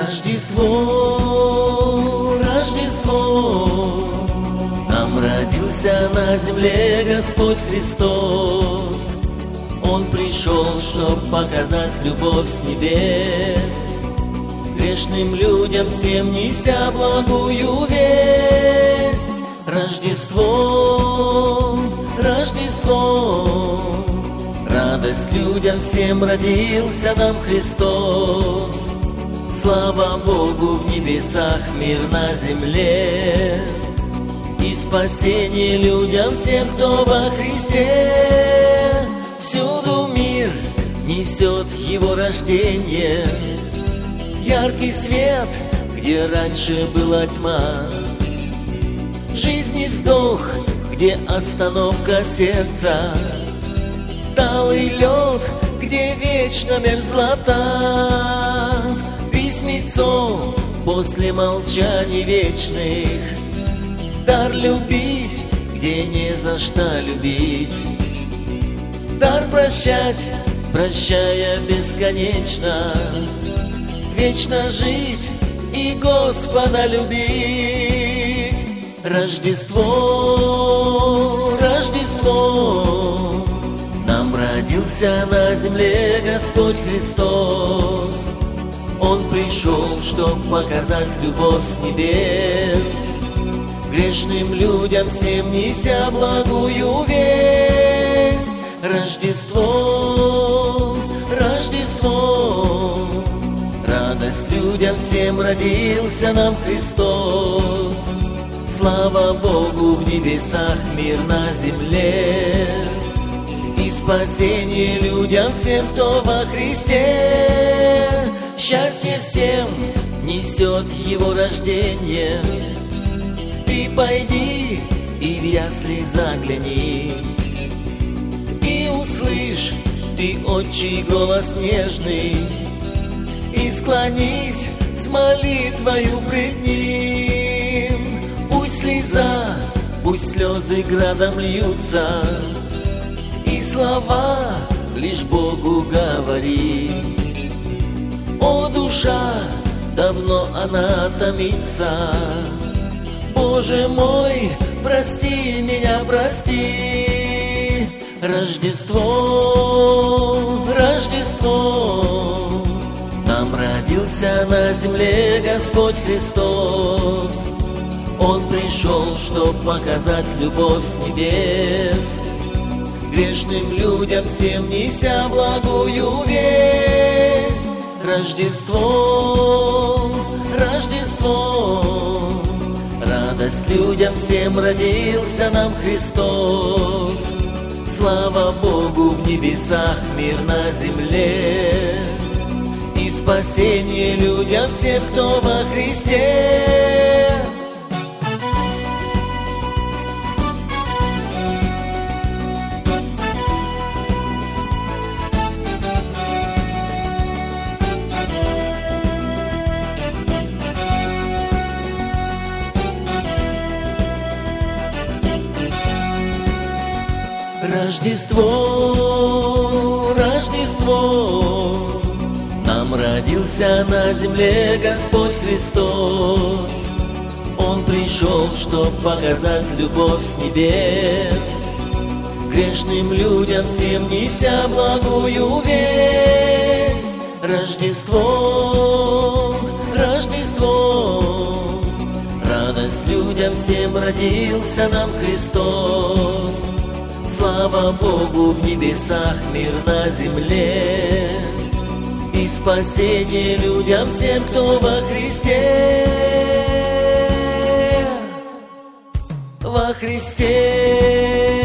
Рождество, Рождество, нам родился на земле Господь Христос. Он пришел, чтоб показать любовь с небес, грешным людям всем неся благую весть. Рождество, Рождество, радость людям всем родился нам Христос. Слава Богу в небесах, мир на земле, и спасение людям всем, кто во Христе. Всюду мир несет его рождение, яркий свет, где раньше была тьма, жизни вздох, где остановка сердца, талый лед, где вечно мерзлота, письмецо после молчаний вечных, дар любить, где не за что любить, дар прощать, прощая бесконечно, вечно жить и Господа любить. Рождество, Рождество, нам родился на земле Господь Христос. Он пришел, чтоб показать любовь с небес, грешным людям всем неся благую весть. Рождество, Рождество, радость людям всем родился нам Христос. Слава Богу в небесах, мир на земле, и спасение людям всем, кто во Христе. Счастье всем несет его рождение. Ты пойди и в ясли загляни, и услышь ты отчий голос нежный, и склонись с молитвою пред ним. Пусть слеза, пусть слезы градом льются, и слова лишь Богу говори. О, душа, давно она томится, Боже мой, прости меня, прости. Рождество, Рождество, нам родился на земле Господь Христос. Он пришел, чтоб показать любовь с небес, грешным людям всем неся благую весть. Рождество, Рождество, радость людям всем родился нам Христос. Слава Богу в небесах, мир на земле, и спасение людям всем, кто во Христе. Рождество, Рождество, нам родился на земле Господь Христос. Он пришел, чтоб показать любовь с небес, грешным людям всем неся благую весть. Рождество, Рождество, радость людям всем родился нам Христос. Слава Богу в небесах, мир на земле, и спасение людям всем, кто во Христе. Во Христе.